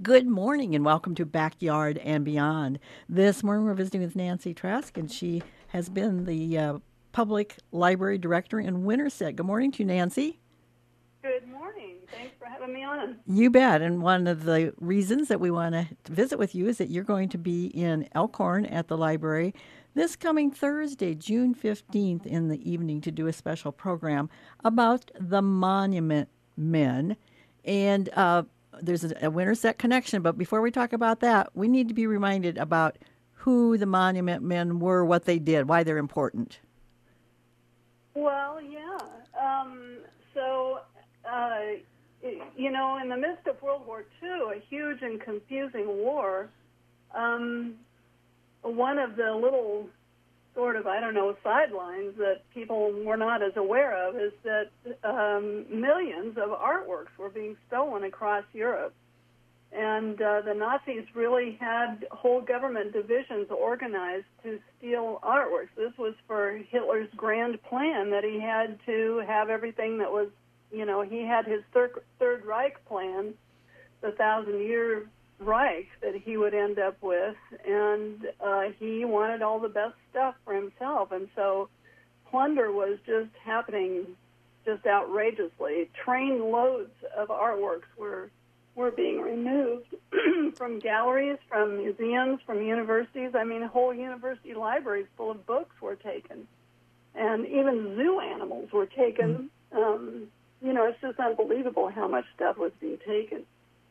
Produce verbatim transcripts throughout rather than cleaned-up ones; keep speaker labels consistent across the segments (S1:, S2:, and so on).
S1: Good morning and welcome to Backyard and Beyond. This morning we're visiting with Nancy Trask, and she has been the uh, Public Library Director in Winterset. Good morning to you, Nancy.
S2: Good morning. Thanks for having me on.
S1: You bet. And one of the reasons that we want to visit with you is that you're going to be in Elkhorn at the library this coming Thursday, June fifteenth, in the evening to do a special program about the Monument Men. And uh, there's a, a Winterset connection, but before we talk about that, we need to be reminded about who the Monument Men were, what they did, why they're important.
S2: Well, yeah. Um, so, uh, you know, in the midst of World War Two, a huge and confusing war, um, one of the little sort of, I don't know, sidelines that people were not as aware of is that um, millions of artworks were being stolen across Europe. And uh, the Nazis really had whole government divisions organized to steal artworks. This was for Hitler's grand plan that he had to have everything that was, you know, he had his thir- Third Reich plan, the thousand-year Reich that he would end up with, and uh, he wanted all the best stuff for himself. And so plunder was just happening just outrageously. Train loads of artworks were were being removed from galleries, from museums, from universities. I mean, whole university libraries full of books were taken. And even zoo animals were taken. Um, you know, it's just unbelievable how much stuff was being taken.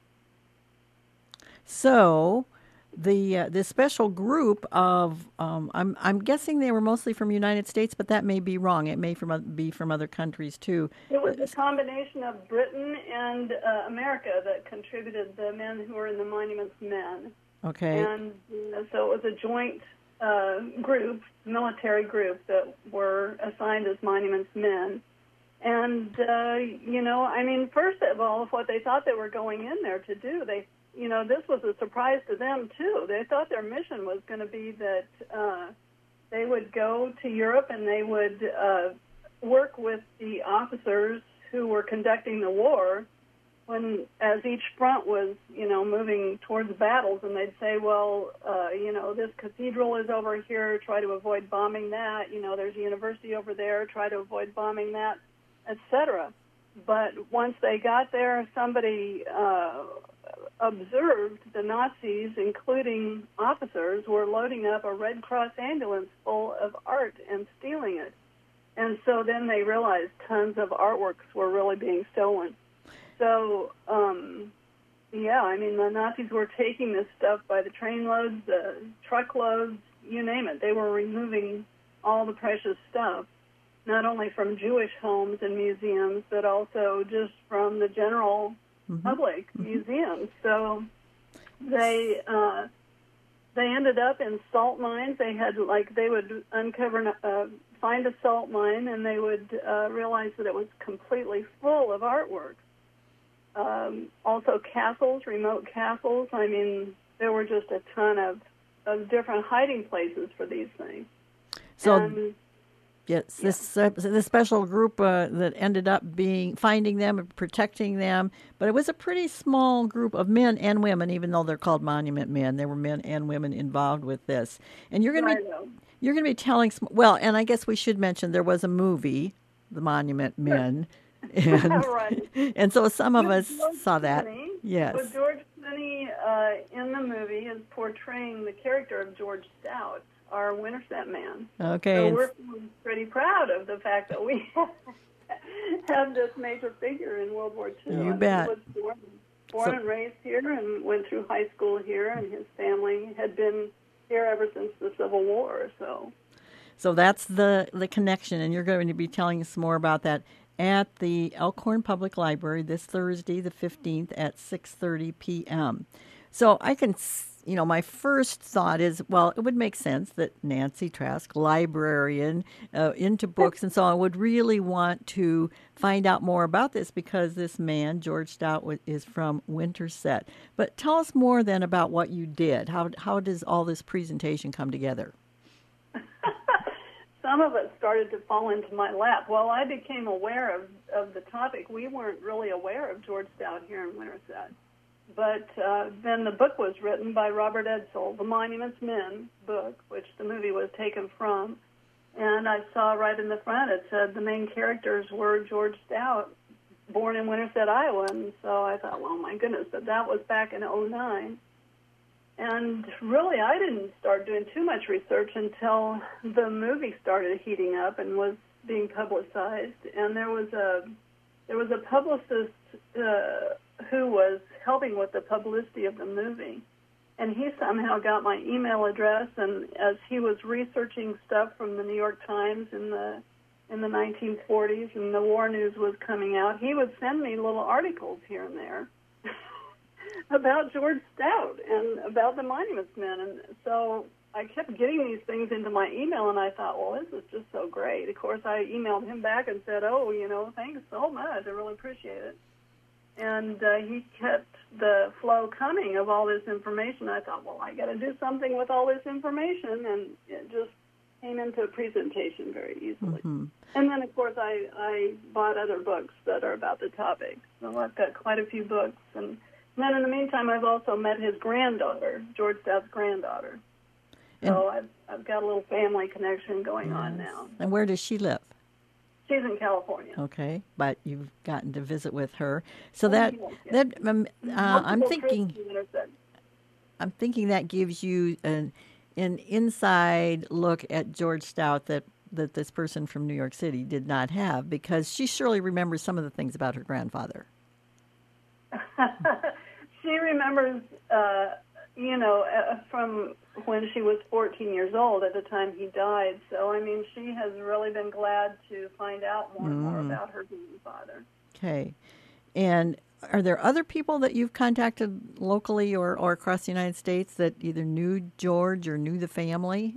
S1: So, the uh, this special group of um, I'm I'm guessing they were mostly from the United States, but that may be wrong. It may from be from other countries too.
S2: It was a combination of Britain and uh, America that contributed the men who were in the Monuments Men.
S1: Okay.
S2: And you know, so it was a joint uh, group, military group, that were assigned as Monuments Men. And uh, you know, I mean, first of all, what they thought they were going in there to do, they. You know, this was a surprise to them, too. They thought their mission was going to be that uh, they would go to Europe and they would uh, work with the officers who were conducting the war when, as each front was, you know, moving towards battles, and they'd say, well, uh, you know, this cathedral is over here, try to avoid bombing that. You know, there's a university over there, try to avoid bombing that, et cetera. But once they got there, somebody uh, observed the Nazis, including officers, were loading up a Red Cross ambulance full of art and stealing it. And so then they realized tons of artworks were really being stolen. So, um, yeah, I mean, the Nazis were taking this stuff by the trainloads, the truckloads, you name it. They were removing all the precious stuff, not only from Jewish homes and museums, but also just from the general mm-hmm. public mm-hmm. museums. So they uh, they ended up in salt mines. They had, like, they would uncover, uh, find a salt mine, and they would uh, realize that it was completely full of artwork. Um, also castles, remote castles. I mean, there were just a ton of, of different hiding places for these things.
S1: So.
S2: And,
S1: Yes, this uh, this special group uh, that ended up being finding them and protecting them, but it was a pretty small group of men and women. Even though they're called Monument Men, there were men and women involved with this. And you're going to be you're going to be telling some, well, and I guess we should mention there was a movie, The Monument Men, and
S2: right.
S1: and so some of
S2: with
S1: us
S2: George
S1: saw that.
S2: Clooney,
S1: yes,
S2: with George Clooney uh, in the movie is portraying the character of George Stout, our Winterset Man.
S1: Okay.
S2: So we're pretty proud of the fact that we have this major figure in World War Two.
S1: You
S2: I
S1: bet.
S2: mean, he was born, born
S1: so,
S2: and raised here and went through high school here, and his family had been here ever since the Civil War. So,
S1: so that's the, the connection, and you're going to be telling us more about that at the Elkhorn Public Library this Thursday, the fifteenth, at six thirty p.m. So I can... You know, my first thought is, well, it would make sense that Nancy Trask, librarian, uh, into books and so on, would really want to find out more about this because this man, George Stout, is from Winterset. But tell us more then about what you did. How how does all this presentation come together?
S2: Some of it started to fall into my lap. Well, I became aware of, of the topic. We weren't really aware of George Stout here in Winterset. But uh, then the book was written by Robert Edsel, the Monuments Men book, which the movie was taken from. And I saw right in the front it said the main characters were George Stout, born in Winterset, Iowa. And so I thought, well, my goodness, but that was back in oh nine. And really, I didn't start doing too much research until the movie started heating up and was being publicized. And there was a there was a publicist uh, who was helping with the publicity of the movie, and he somehow got my email address. And as he was researching stuff from the New York Times in the in the nineteen forties, and the war news was coming out, he would send me little articles here and there about George Stout and about the Monuments Men. And so I kept getting these things into my email, and I thought, well, this is just so great. Of course, I emailed him back and said, oh, you know, thanks so much. I really appreciate it. And uh, he kept the flow coming of all this information. I thought, well, I got to do something with all this information, and it just came into a presentation very easily. Mm-hmm. And then, of course, I, I bought other books that are about the topic. So I've got quite a few books. And then in the meantime, I've also met his granddaughter, George Stout's granddaughter. So I've, I've got a little family connection going yes. on now.
S1: And where does she live?
S2: She's in California.
S1: Okay, but you've gotten to visit with her. So that that um, uh, I'm thinking, I'm thinking that gives you an an inside look at George Stout that that this person from New York City did not have, because she surely remembers some of the things about her grandfather.
S2: She remembers, uh, you know, uh, from when she was fourteen years old at the time he died. So, I mean, she has really been glad to find out more and more
S1: Mm.
S2: about her grandfather.
S1: Okay. And are there other people that you've contacted locally or, or across the United States that either knew George or knew the family?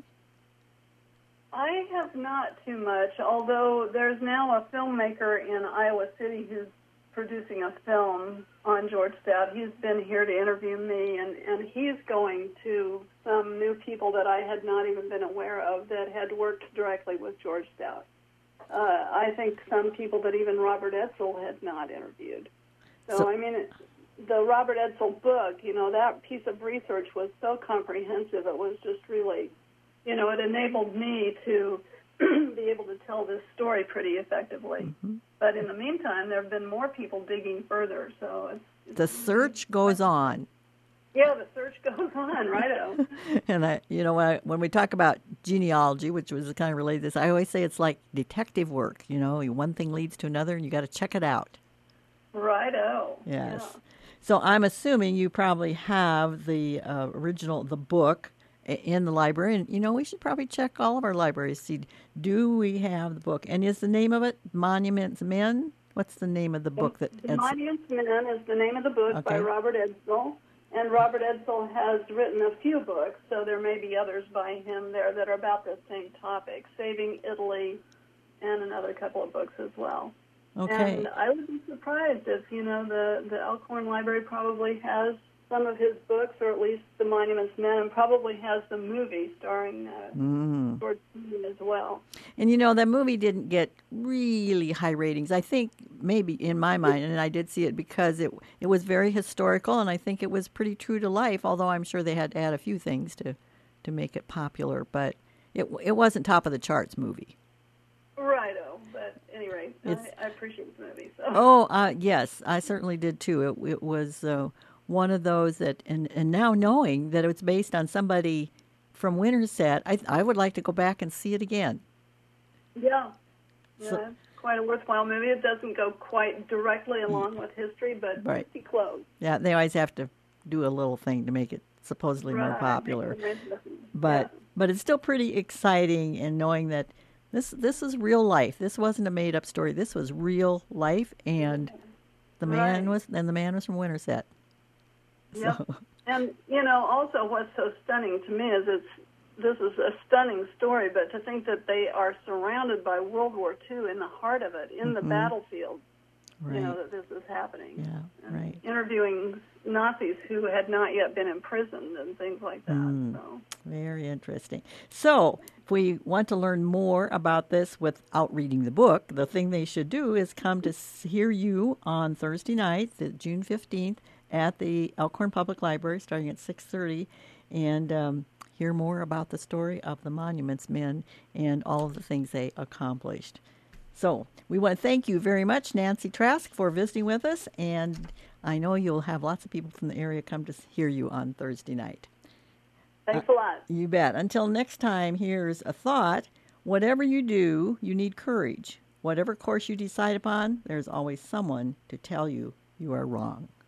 S2: I have not too much, although there's now a filmmaker in Iowa City who's producing a film on George Stout. He's been here to interview me, and, and he's going to some new people that I had not even been aware of that had worked directly with George Stout. Uh, I think some people that even Robert Edsel had not interviewed. So, so I mean, it, the Robert Edsel book, you know, that piece of research was so comprehensive. It was just really, you know, it enabled me to be able to tell this story pretty effectively. Mm-hmm. But in the meantime, there have been more people digging further. So it's, it's
S1: the search goes on.
S2: Yeah, the search goes on, righto.
S1: And I, you know, when, I, when we talk about genealogy, which was kind of related to this, I always say it's like detective work. You know, one thing leads to another, and you got to check it out.
S2: Righto.
S1: Yes.
S2: Yeah.
S1: So I'm assuming you probably have the uh, original, the book in the library. And, you know, we should probably check all of our libraries, see, do we have the book? And is the name of it Monuments Men? What's the name of the book? that?
S2: The Monuments Men is the name of the book
S1: okay.
S2: by Robert Edsel. And Robert Edsel has written a few books, so there may be others by him there that are about the same topic, Saving Italy, and another couple of books as well.
S1: Okay.
S2: And I would be surprised if, you know, the, the Elkhorn Library probably has some of his books, or at least The Monuments Men, and probably has the movie starring uh,
S1: mm.
S2: George Clooney as well.
S1: And, you know, that movie didn't get really high ratings. I think maybe in my mind, and I did see it because it it was very historical, and I think it was pretty true to life, although I'm sure they had to add a few things to, to make it popular. But it it wasn't top of the charts movie.
S2: Righto, but anyway, I, I appreciate the movie. So.
S1: Oh, uh, yes, I certainly did too. It, it was uh, one of those that, and, and now knowing that it's based on somebody from Winterset, I I would like to go back and see it again.
S2: Yeah, yeah,
S1: So,
S2: it's quite a worthwhile movie. It doesn't go quite directly along with history, but
S1: right.
S2: pretty close.
S1: Yeah, they always have to do a little thing to make it supposedly
S2: right.
S1: more popular. But
S2: yeah.
S1: but it's still pretty exciting, and knowing that this this is real life. This wasn't a made up story. This was real life, and the man
S2: right.
S1: was and the man was from Winterset.
S2: Yep.
S1: So.
S2: And you know, also what's so stunning to me is it's this is a stunning story, but to think that they are surrounded by World War Two in the heart of it, in mm-hmm. the battlefield.
S1: Right.
S2: You know, that this is happening.
S1: Yeah,
S2: and
S1: right.
S2: Interviewing Nazis who had not yet been imprisoned and things like that.
S1: Mm,
S2: so.
S1: Very interesting. So, if we want to learn more about this without reading the book, the thing they should do is come to hear you on Thursday night, the June fifteenth, at the Elkhorn Public Library starting at six thirty, and um, hear more about the story of the Monuments Men and all of the things they accomplished. So we want to thank you very much, Nancy Trask, for visiting with us, and I know you'll have lots of people from the area come to hear you on Thursday night.
S2: Thanks a lot.
S1: You bet. Until next time, here's a thought. Whatever you do, you need courage. Whatever course you decide upon, there's always someone to tell you you are wrong.